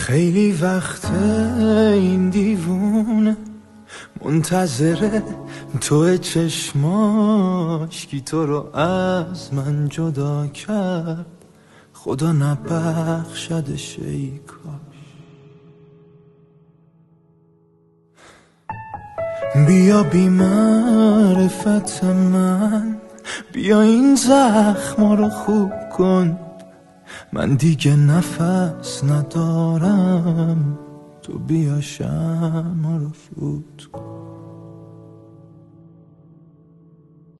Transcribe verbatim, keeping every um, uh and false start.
خیلی وقت این دیوونه منتظره تو چشماش کی تو رو از من جدا کرد، خدا نبخشدش ای کاش. بیا بی معرفت من، بیا این زخما رو خوب کن، من دیگه نفس ندارم، تو بیا شمع رو فوت کن.